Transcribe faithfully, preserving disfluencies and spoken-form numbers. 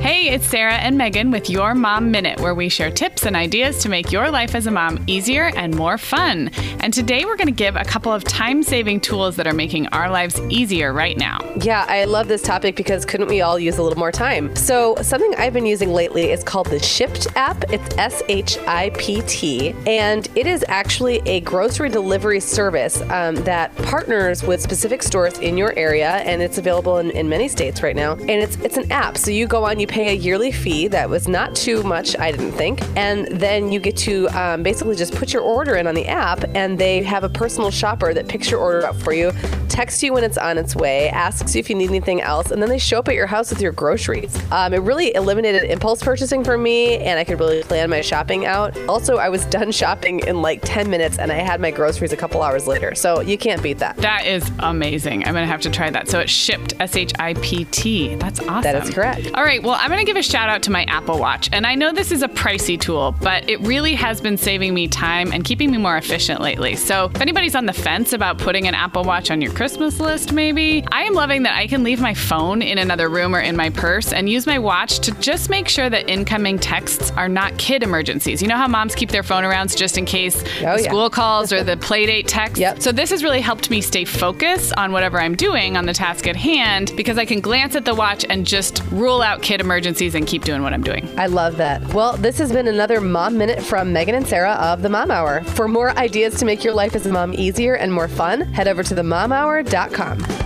Hey, it's Sarah and Megan with Your Mom Minute, where we share tips and ideas to make your life as a mom easier and more fun. And today we're going to give a couple of time-saving tools that are making our lives easier right now. Yeah, I love this topic because couldn't we all use a little more time? So something I've been using lately is called the Shipt app. It's S H I P T, and it is actually a grocery delivery service um, that partners with specific stores in your area, and it's available in, in many states right now. And it's it's an app, so you go on, you pay a yearly fee that was not too much, I didn't think, and then you get to um, basically just put your order in on the app, and they have a personal shopper that picks your order up for you, texts you when it's on its way, asks you if you need anything else, and then they show up at your house with your groceries. Um, it really eliminated impulse purchasing for me, and I could really plan my shopping out. Also, I was done shopping in like ten minutes, and I had my groceries a couple hours later, so you can't beat that. That is amazing. I'm going to have to try that. So it's Shipt, S H I P T. That's awesome. That is correct. All right, well, I'm going to give a shout out to my Apple Watch. And I know this is a pricey tool, but it really has been saving me time and keeping me more efficient lately. So if anybody's on the fence about putting an Apple Watch on your Christmas list, maybe, I am loving that I can leave my phone in another room or in my purse and use my watch to just make sure that incoming texts are not kid emergencies. You know how moms keep their phone around just in case Oh, the yeah. school calls or the play date text? Yep. So this has really helped me stay focused on whatever I'm doing on the task at hand because I can glance at the watch and just rule out kid emergencies and keep doing what I'm doing. I love that. Well, this has been another Mom Minute from Megan and Sarah of The Mom Hour. For more ideas to make your life as a mom easier and more fun, head over to the mom hour dot com.